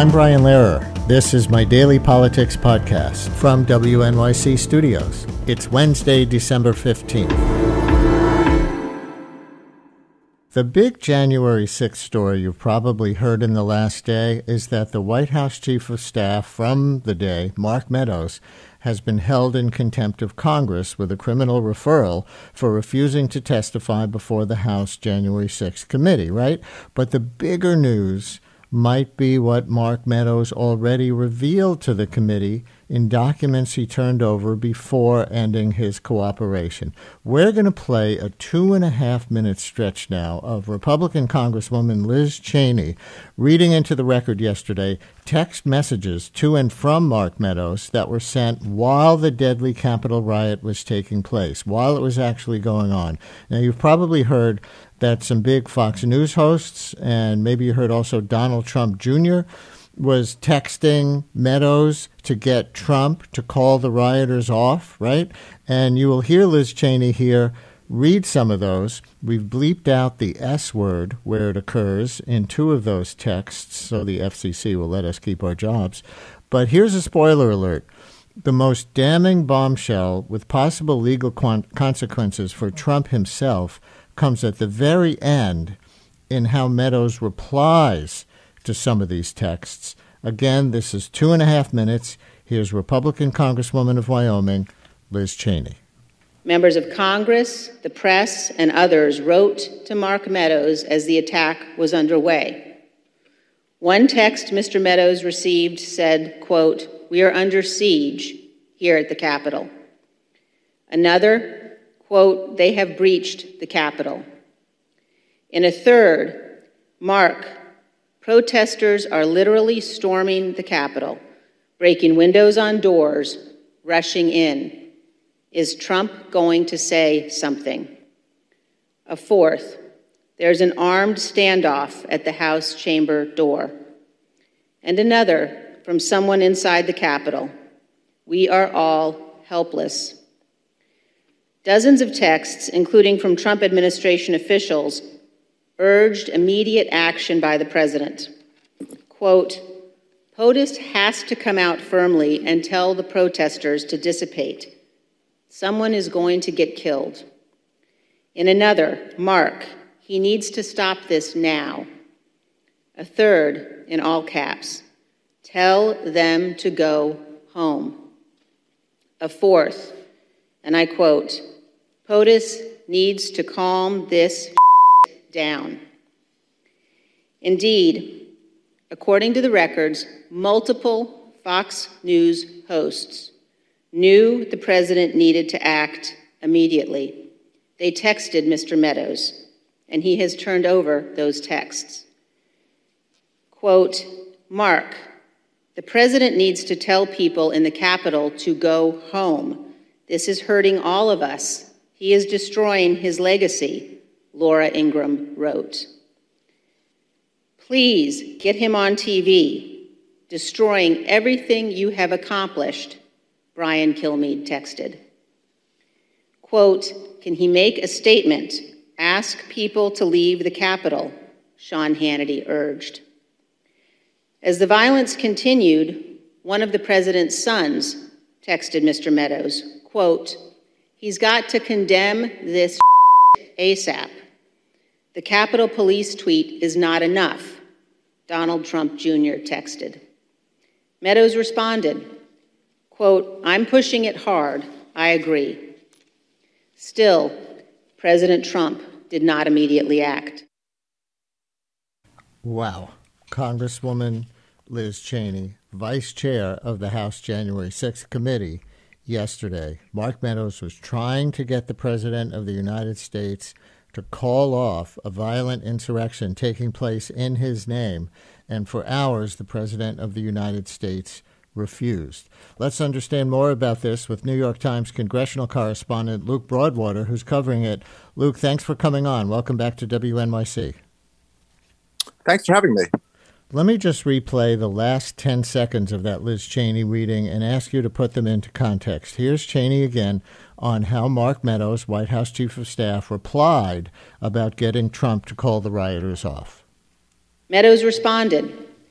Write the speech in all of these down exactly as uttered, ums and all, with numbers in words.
I'm Brian Lehrer. This is my daily politics podcast from W N Y C Studios. It's Wednesday, December fifteenth. The big January sixth story you've probably heard in the last day is that the White House Chief of Staff from the day, Mark Meadows, has been held in contempt of Congress with a criminal referral for refusing to testify before the House January sixth committee, right? But the bigger news might be what Mark Meadows already revealed to the committee in documents he turned over before ending his cooperation. We're going to play a two and a half minute stretch now of Republican Congresswoman Liz Cheney reading into the record yesterday text messages to and from Mark Meadows that were sent while the deadly Capitol riot was taking place, while it was actually going on. Now, you've probably heard that some big Fox News hosts, and maybe you heard also Donald Trump Junior, was texting Meadows to get Trump to call the rioters off, right? And you will hear Liz Cheney here read some of those. We've bleeped out the S word where it occurs in two of those texts, so the F C C will let us keep our jobs. But here's a spoiler alert. The most damning bombshell with possible legal con- consequences for Trump himself comes at the very end in how Meadows replies to some of these texts. Again, this is two and a half minutes. Here's Republican Congresswoman of Wyoming, Liz Cheney. Members of Congress, the press, and others wrote to Mark Meadows as the attack was underway. One text Mister Meadows received said, quote, "We are under siege here at the Capitol." Another, quote, "They have breached the Capitol." In a third, Mark, "Protesters are literally storming the Capitol, breaking windows on doors, rushing in. Is Trump going to say something?" A fourth, "There's an armed standoff at the House chamber door." And another from someone inside the Capitol, "We are all helpless." Dozens of texts, including from Trump administration officials, urged immediate action by the president. Quote, "POTUS has to come out firmly and tell the protesters to dissipate. Someone is going to get killed." In another, Mark, "He needs to stop this now." A third, in all caps, "Tell them to go home." A fourth, and I quote, "POTUS needs to calm this down." Indeed, according to the records, multiple Fox News hosts knew the president needed to act immediately. They texted Mister Meadows, and he has turned over those texts. Quote, "Mark, the president needs to tell people in the Capitol to go home. This is hurting all of us. He is destroying his legacy," Laura Ingraham wrote. "Please get him on T V. Destroying everything you have accomplished," Brian Kilmeade texted. Quote, "Can he make a statement? Ask people to leave the Capitol," Sean Hannity urged. As the violence continued, one of the president's sons texted Mister Meadows, quote, "He's got to condemn this ASAP. The Capitol Police tweet is not enough," Donald Trump Junior texted. Meadows responded, quote, "I'm pushing it hard. I agree." Still, President Trump did not immediately act. Wow. Congresswoman Liz Cheney, vice chair of the House January sixth committee, yesterday. Mark Meadows was trying to get the President of the United States to call off a violent insurrection taking place in his name, and for hours the President of the United States refused. Let's understand more about this with New York Times congressional correspondent Luke Broadwater, who's covering it. Luke, thanks for coming on. Welcome back to W N Y C. Thanks for having me. Let me just replay the last ten seconds of that Liz Cheney reading and ask you to put them into context. Here's Cheney again on how Mark Meadows, White House Chief of Staff, replied about getting Trump to call the rioters off. Meadows responded,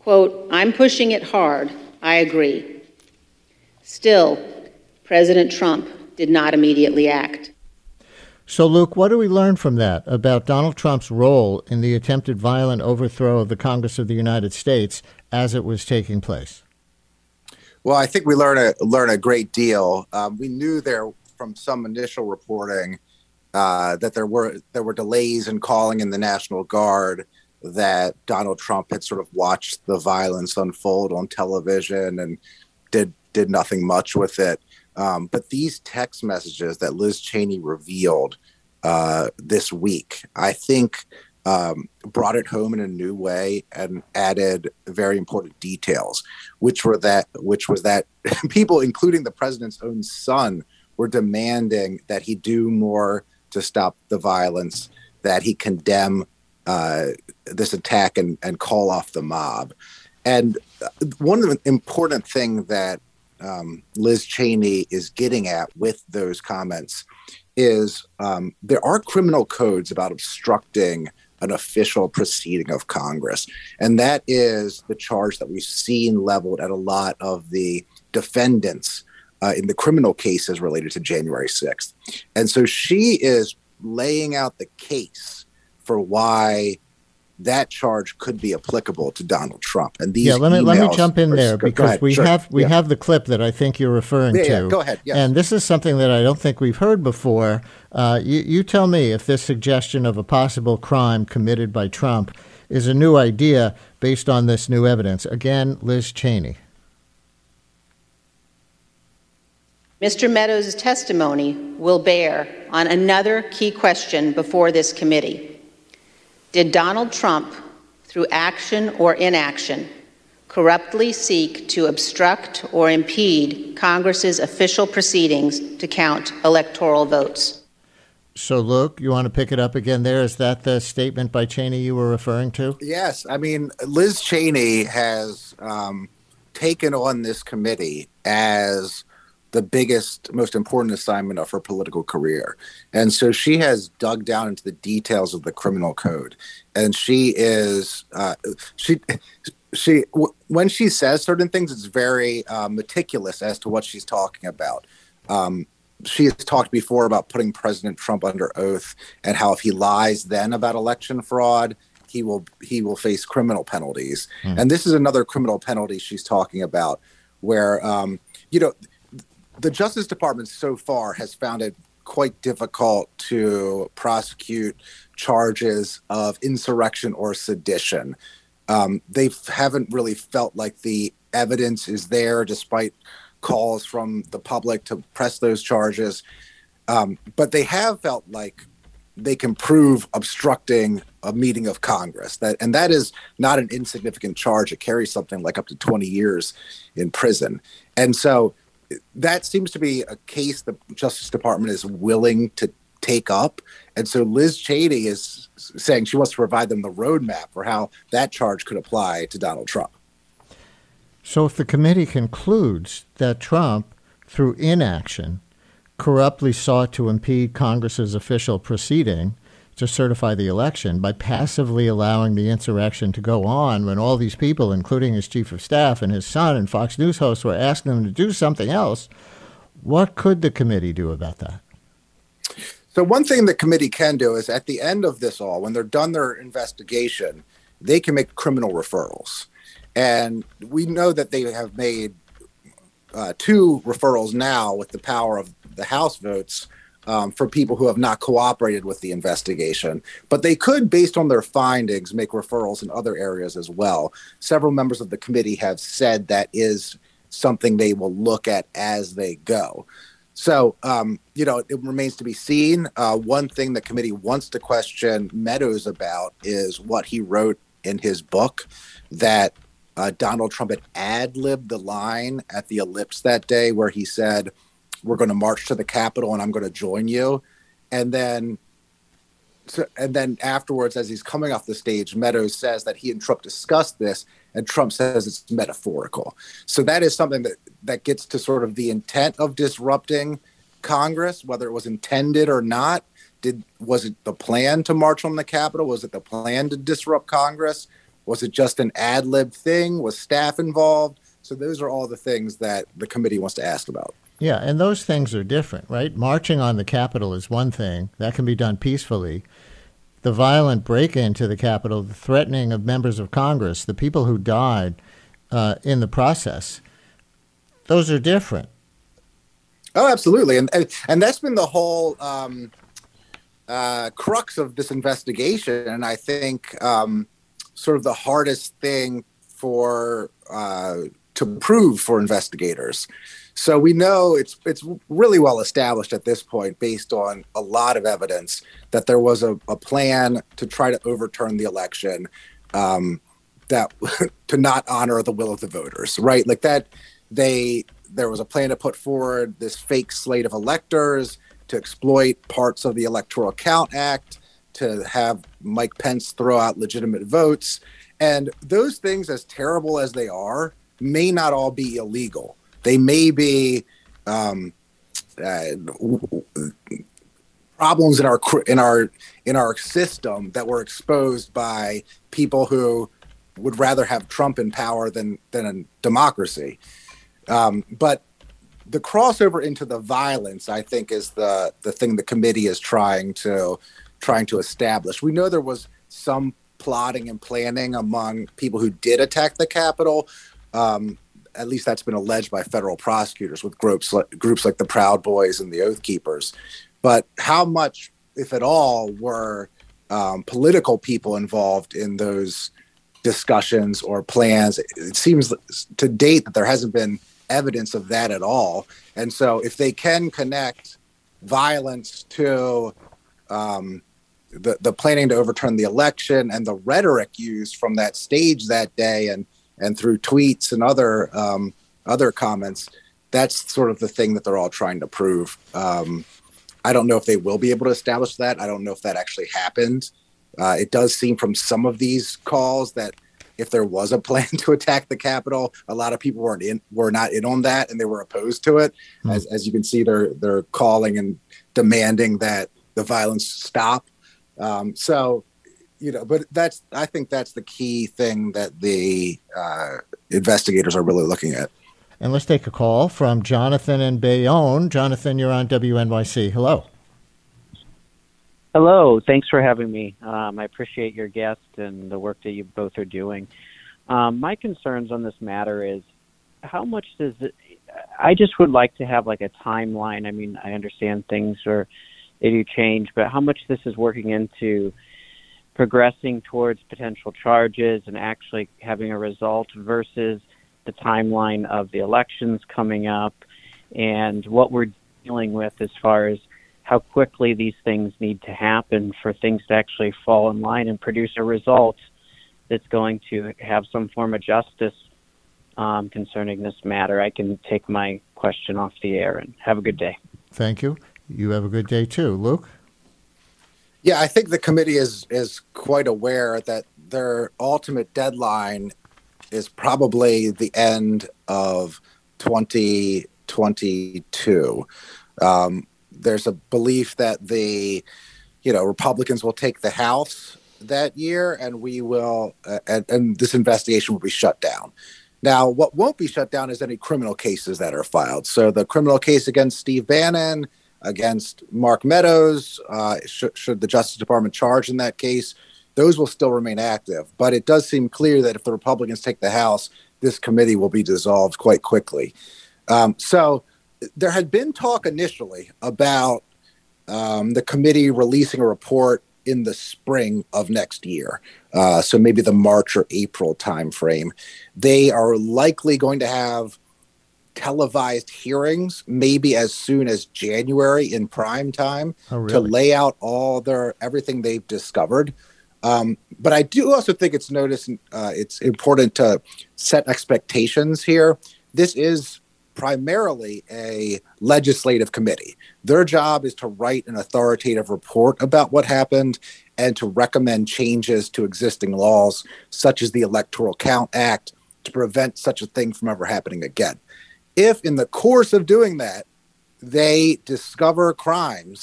Quote, I'm pushing it hard. I agree. Still, President Trump did not immediately act. So, Luke, what do we learn from that about Donald Trump's role in the attempted violent overthrow of the Congress of the United States as it was taking place? Well, I think we learn a learn a great deal. Um, we knew there from some initial reporting uh, that there were there were delays in calling in the National Guard, that Donald Trump had sort of watched the violence unfold on television and did did nothing much with it. Um, but these text messages that Liz Cheney revealed uh, this week, I think, um, brought it home in a new way and added very important details, which were that, which was that people, including the president's own son, were demanding that he do more to stop the violence, that he condemn uh, this attack and, and call off the mob. And one of the important thing that Um, Liz Cheney is getting at with those comments is um, there are criminal codes about obstructing an official proceeding of Congress. And that is the charge that we've seen leveled at a lot of the defendants uh, in the criminal cases related to January sixth. And so she is laying out the case for why that charge could be applicable to Donald Trump. And these yeah, let me let me jump in are, there because we sure. have we yeah. have the clip that I think you're referring yeah, to. Yeah, go ahead. Yes. And this is something that I don't think we've heard before. Uh, you, you tell me if this suggestion of a possible crime committed by Trump is a new idea based on this new evidence. Again, Liz Cheney. Mister Meadows' testimony will bear on another key question before this committee. Did Donald Trump, through action or inaction, corruptly seek to obstruct or impede Congress's official proceedings to count electoral votes? So, Luke, you want to pick it up again there? Is that the statement by Cheney you were referring to? Yes. I mean, Liz Cheney has um, taken on this committee as the biggest, most important assignment of her political career. And so she has dug down into the details of the criminal code. And she is, uh, she, she, w- when she says certain things, it's very uh, meticulous as to what she's talking about. Um, she has talked before about putting President Trump under oath and how if he lies then about election fraud, he will, he will face criminal penalties. Mm. And this is another criminal penalty she's talking about where, um, you know, the Justice Department so far has found it quite difficult to prosecute charges of insurrection or sedition. Um, they haven't really felt like the evidence is there, despite calls from the public to press those charges. Um, but they have felt like they can prove obstructing a meeting of Congress. That and that is not an insignificant charge. It carries something like up to twenty years in prison. And so that seems to be a case the Justice Department is willing to take up. And so Liz Cheney is saying she wants to provide them the roadmap for how that charge could apply to Donald Trump. So if the committee concludes that Trump, through inaction, corruptly sought to impede Congress's official proceeding to certify the election by passively allowing the insurrection to go on when all these people, including his chief of staff and his son and Fox News hosts, were asking him to do something else, what could the committee do about that? So one thing the committee can do is at the end of this all, when they're done their investigation, they can make criminal referrals. And we know that they have made uh, two referrals now with the power of the House votes um, for people who have not cooperated with the investigation. But they could, based on their findings, make referrals in other areas as well. Several members of the committee have said that is something they will look at as they go. So, um, you know, it remains to be seen. Uh, one thing the committee wants to question Meadows about is what he wrote in his book, that uh, Donald Trump had ad-libbed the line at the Ellipse that day where he said, we're going to march to the Capitol and I'm going to join you. And then so, and then afterwards, as he's coming off the stage, Meadows says that he and Trump discussed this, and Trump says it's metaphorical. So that is something that, that gets to sort of the intent of disrupting Congress, whether it was intended or not. Did was it the plan to march on the Capitol? Was it the plan to disrupt Congress? Was it just an ad lib thing? Was staff involved? So those are all the things that the committee wants to ask about. Yeah, and those things are different, right? Marching on the Capitol is one thing. That can be done peacefully. The violent break-in to the Capitol, the threatening of members of Congress, the people who died uh, in the process, those are different. Oh, absolutely. And and, and that's been the whole um, uh, crux of this investigation. And I think um, sort of the hardest thing for uh, to prove for investigators. So we know it's it's really well established at this point, based on a lot of evidence, that there was a, a plan to try to overturn the election, um, that to not honor the will of the voters, right? Like that, they there was a plan to put forward this fake slate of electors, to exploit parts of the Electoral Count Act, to have Mike Pence throw out legitimate votes. And those things, as terrible as they are, may not all be illegal. They may be um, uh, problems in our in our in our system that were exposed by people who would rather have Trump in power than than a democracy. Um, but the crossover into the violence, I think, is the the thing the committee is trying to trying to establish. We know there was some plotting and planning among people who did attack the Capitol. Um, At least that's been alleged by federal prosecutors with groups like, groups like the Proud Boys and the Oath Keepers. But how much, if at all, were um, political people involved in those discussions or plans? It seems to date that there hasn't been evidence of that at all. And so if they can connect violence to um, the, the planning to overturn the election and the rhetoric used from that stage that day, and and through tweets and other um, other comments, that's sort of the thing that they're all trying to prove. Um, I don't know if they will be able to establish that. I don't know if that actually happened. Uh, it does seem from some of these calls that if there was a plan to attack the Capitol, a lot of people weren't in, were not in on that, and they were opposed to it. Mm. As as you can see, they're they're calling and demanding that the violence stop. Um, so. You know, but that's I think that's the key thing that the uh, investigators are really looking at. And let's take a call from Jonathan in Bayonne. Jonathan, you're on W N Y C. Hello. Hello. Thanks for having me. Um, I appreciate your guest and the work that you both are doing. Um, my concerns on this matter is how much does it, I just would like to have like a timeline. I mean, I understand things are, they do change, but how much this is working into progressing towards potential charges and actually having a result versus the timeline of the elections coming up and what we're dealing with as far as how quickly these things need to happen for things to actually fall in line and produce a result that's going to have some form of justice um, concerning this matter. I can take my question off the air, and have a good day. Thank you. You have a good day too. Luke? Yeah, I think the committee is is quite aware that their ultimate deadline is probably the end of twenty twenty-two. Um, there's a belief that the, you know, Republicans will take the House that year, and we will, uh, and, and this investigation will be shut down. Now, what won't be shut down is any criminal cases that are filed. So the criminal case against Steve Bannon, against Mark Meadows, uh, sh- should the Justice Department charge in that case, those will still remain active. But it does seem clear that if the Republicans take the House, this committee will be dissolved quite quickly. Um, so there had been talk initially about um, the committee releasing a report in the spring of next year. Uh, so maybe the March or April timeframe. They are likely going to have televised hearings, maybe as soon as January in prime time, oh, really? to lay out all their everything they've discovered. Um, but I do also think it's noticed uh, it's important to set expectations here. This is primarily a legislative committee. Their job is to write an authoritative report about what happened and to recommend changes to existing laws, such as the Electoral Count Act, to prevent such a thing from ever happening again. If in the course of doing that, they discover crimes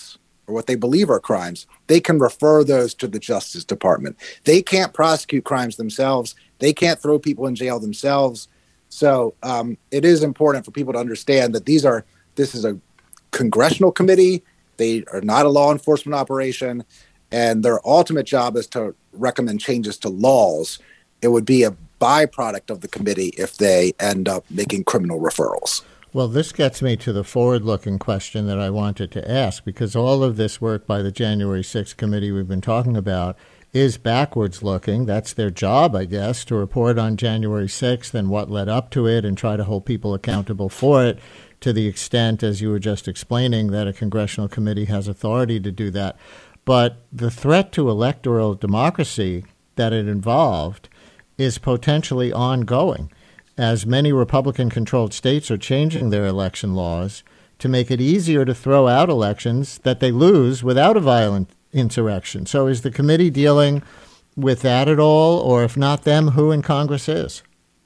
or what they believe are crimes, they can refer those to the Justice Department. They can't prosecute crimes themselves. They can't throw people in jail themselves. So um, it is important for people to understand that these are this is a congressional committee. They are not a law enforcement operation, and their ultimate job is to recommend changes to laws. It would be a byproduct of the committee if they end up making criminal referrals. Well, this gets me to the forward-looking question that I wanted to ask, because all of this work by the January sixth committee we've been talking about is backwards-looking. That's their job, I guess, to report on January sixth and what led up to it and try to hold people accountable for it, to the extent, as you were just explaining, that a congressional committee has authority to do that. But the threat to electoral democracy that it involved is potentially ongoing, as many Republican-controlled states are changing their election laws to make it easier to throw out elections that they lose without a violent insurrection. So is the committee dealing with that at all? Or if not them, who in Congress is?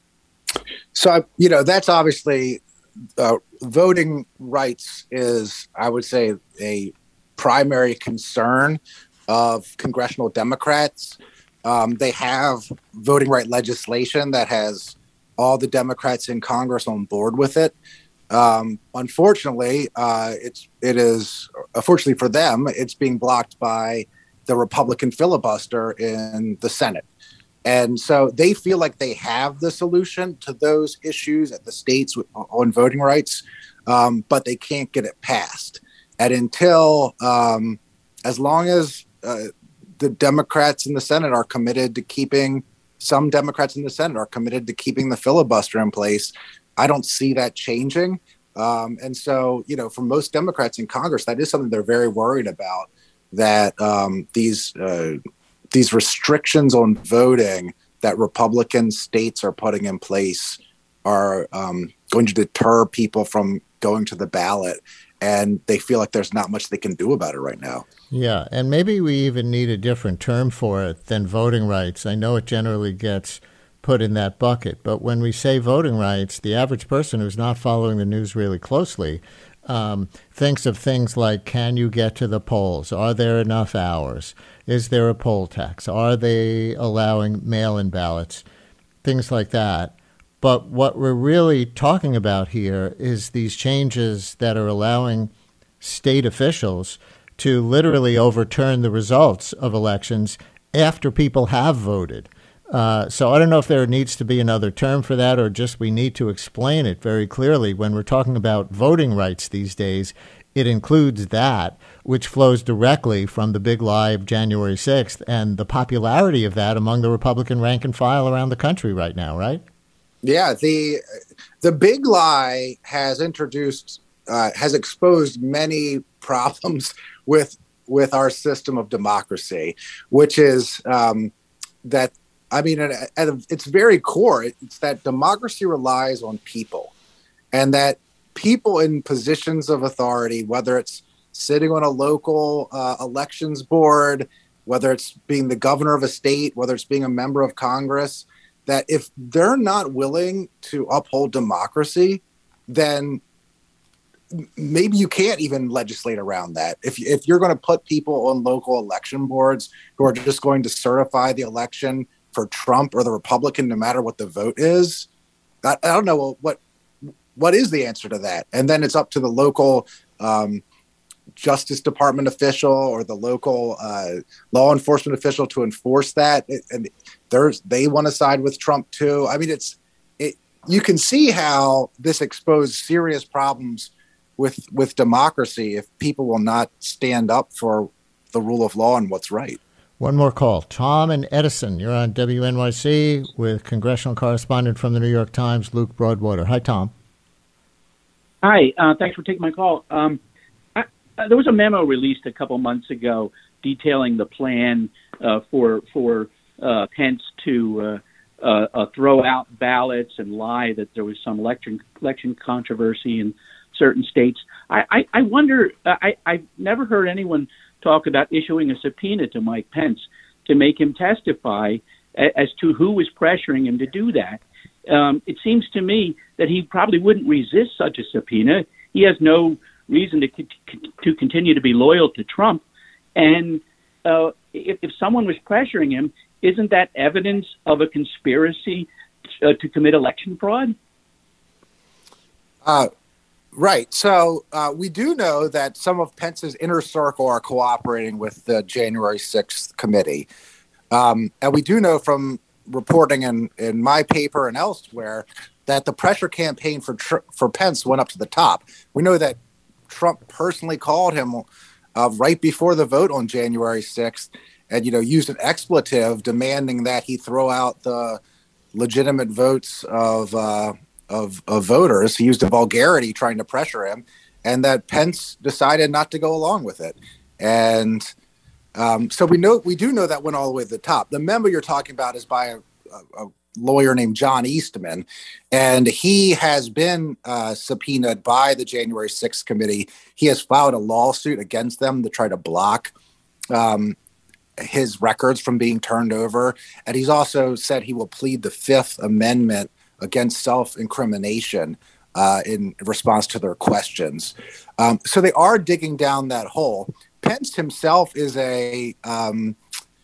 So, you know, that's obviously uh, voting rights is, I would say, a primary concern of congressional Democrats. Um, they have voting right legislation that has all the Democrats in Congress on board with it. Um, unfortunately, uh, it's it is unfortunately for them, it's being blocked by the Republican filibuster in the Senate, and so they feel like they have the solution to those issues at the states on voting rights, um, but they can't get it passed. And until um, as long as uh, the Democrats in the Senate are committed to keeping some Democrats in the Senate are committed to keeping the filibuster in place, I don't see that changing. Um, and so, you know, for most Democrats in Congress, that is something they're very worried about, that um, these uh, these restrictions on voting that Republican states are putting in place are um, going to deter people from going to the ballot. And they feel like there's not much they can do about it right now. Yeah, and maybe we even need a different term for it than voting rights. I know it generally gets put in that bucket, but when we say voting rights, the average person who's not following the news really closely um, thinks of things like, can you get to the polls? Are there enough hours? Is there a poll tax? Are they allowing mail-in ballots? Things like that. But what we're really talking about here is these changes that are allowing state officials to literally overturn the results of elections after people have voted. Uh, so I don't know if there needs to be another term for that, or just we need to explain it very clearly. When we're talking about voting rights these days, it includes that, which flows directly from the big lie of January sixth and the popularity of that among the Republican rank and file around the country right now, right? Yeah, the the big lie has introduced uh, has exposed many problems with with our system of democracy, which is um, that I mean, at, at its very core, it's that democracy relies on people, and that people in positions of authority, whether it's sitting on a local uh, elections board, whether it's being the governor of a state, whether it's being a member of Congress, that if they're not willing to uphold democracy, then maybe you can't even legislate around that. If if you're going to put people on local election boards who are just going to certify the election for Trump or the Republican, no matter what the vote is, I, I don't know what what is the answer to that. And then it's up to the local um, Justice Department official or the local uh, law enforcement official to enforce that. It, and there's they want to side with Trump too. I mean, it's it. You can see how this exposed serious problems with with democracy if people will not stand up for the rule of law and what's right. One more call. Tom and Edison, you're on W N Y C with congressional correspondent from the New York Times, Luke Broadwater. Hi, Tom. Hi. Uh, thanks for taking my call. Um, I, uh, there was a memo released a couple months ago detailing the plan uh, for for uh, Pence to uh, uh, uh, throw out ballots and lie that there was some election election controversy in certain states. I, I, I wonder, I, I've never heard anyone talk about issuing a subpoena to Mike Pence to make him testify as to who was pressuring him to do that. Um, it seems to me that he probably wouldn't resist such a subpoena. He has no reason to to continue to be loyal to Trump. And uh, if, if someone was pressuring him, isn't that evidence of a conspiracy uh, to commit election fraud? Uh, right. So uh, we do know that some of Pence's inner circle are cooperating with the January sixth committee. Um, and we do know from reporting in, in my paper and elsewhere that the pressure campaign for tr- for Pence went up to the top. We know that Trump personally called him uh, right before the vote on January sixth and, you know, used an expletive demanding that he throw out the legitimate votes of uh Of, of voters. He used a vulgarity trying to pressure him, and that Pence decided not to go along with it. And um, so we know we do know that went all the way to the top. The memo you're talking about is by a, a, a lawyer named John Eastman, and he has been uh, subpoenaed by the January sixth committee. He has filed a lawsuit against them to try to block um, his records from being turned over. And he's also said he will plead the Fifth Amendment against self-incrimination uh, in response to their questions. Um, so they are digging down that hole. Pence himself is a um,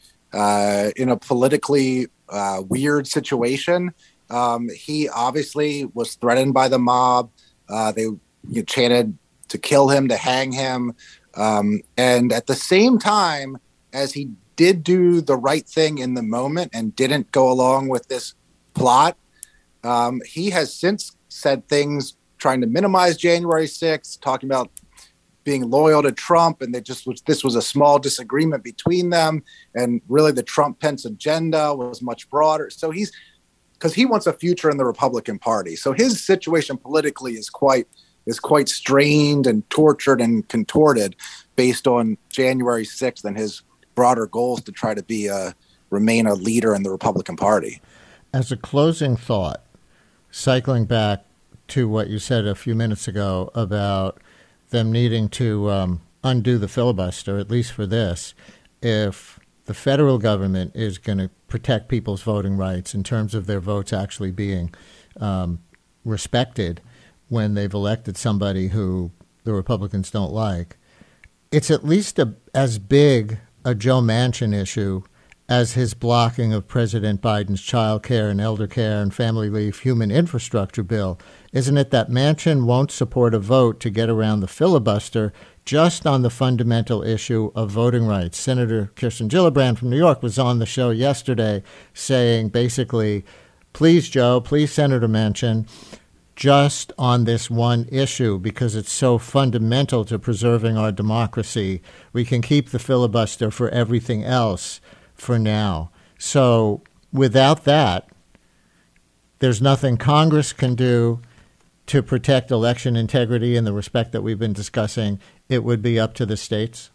uh, in a politically uh, weird situation. Um, he obviously was threatened by the mob. Uh, they you know, chanted to kill him, to hang him. Um, and at the same time as he did do the right thing in the moment and didn't go along with this plot, Um, he has since said things trying to minimize January sixth, talking about being loyal to Trump, and that just was, this was a small disagreement between them, and really the Trump-Pence agenda was much broader. So he's, because he wants a future in the Republican Party. So his situation politically is quite is quite strained and tortured and contorted based on January sixth and his broader goals to try to be a remain a leader in the Republican Party. As a closing thought, cycling back to what you said a few minutes ago about them needing to um, undo the filibuster, at least for this, if the federal government is going to protect people's voting rights in terms of their votes actually being um, respected when they've elected somebody who the Republicans don't like, it's at least a, as big a Joe Manchin issue as his blocking of President Biden's child care and elder care and family leave human infrastructure bill. Isn't it that Manchin won't support a vote to get around the filibuster just on the fundamental issue of voting rights? Senator Kirsten Gillibrand from New York was on the show yesterday saying basically, please, Joe, please, Senator Manchin, just on this one issue, because it's so fundamental to preserving our democracy, we can keep the filibuster for everything else for now. So without that, there's nothing Congress can do to protect election integrity in the respect that we've been discussing. It would be up to the states.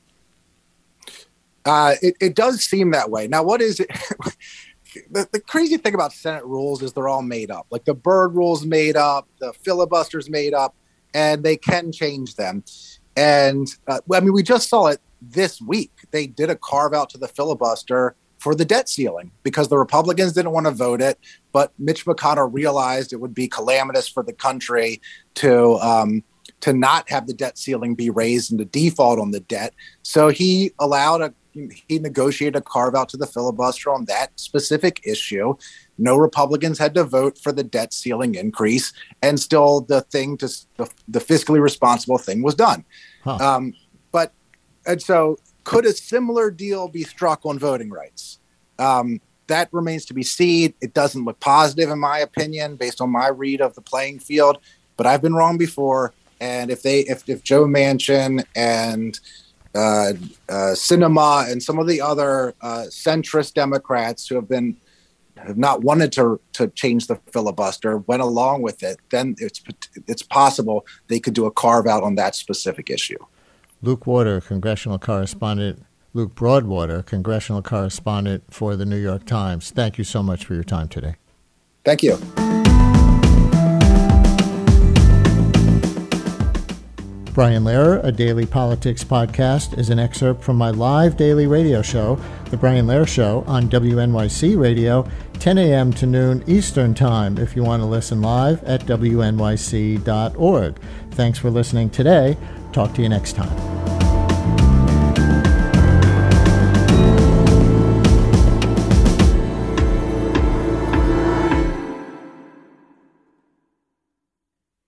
Uh, it, it does seem that way. Now, what is it? the, the crazy thing about Senate rules is they're all made up. Like the Byrd rule's made up, the filibuster's made up, and they can change them. And uh, I mean, we just saw it this week. They did a carve out to the filibuster for the debt ceiling because the Republicans didn't want to vote it, but Mitch McConnell realized it would be calamitous for the country to um, to not have the debt ceiling be raised and to default on the debt. So he allowed a he negotiated a carve out to the filibuster on that specific issue. No Republicans had to vote for the debt ceiling increase, and still the thing to the, the fiscally responsible thing was done. Huh. Um, but and so could a similar deal be struck on voting rights? Um, that remains to be seen. It doesn't look positive, in my opinion, based on my read of the playing field. But I've been wrong before. And if they, if, if Joe Manchin and uh, uh, Sinema and some of the other uh, centrist Democrats who have been have not wanted to to change the filibuster went along with it, then it's it's possible they could do a carve out on that specific issue. Luke Water, congressional correspondent, Luke Broadwater, congressional correspondent for the New York Times. Thank you so much for your time today. Thank you. Brian Lehrer, a daily politics podcast, is an excerpt from my live daily radio show, The Brian Lehrer Show, on W N Y C Radio, ten a.m. to noon Eastern Time, if you want to listen live at W N Y C dot org. Thanks for listening today. Talk to you next time.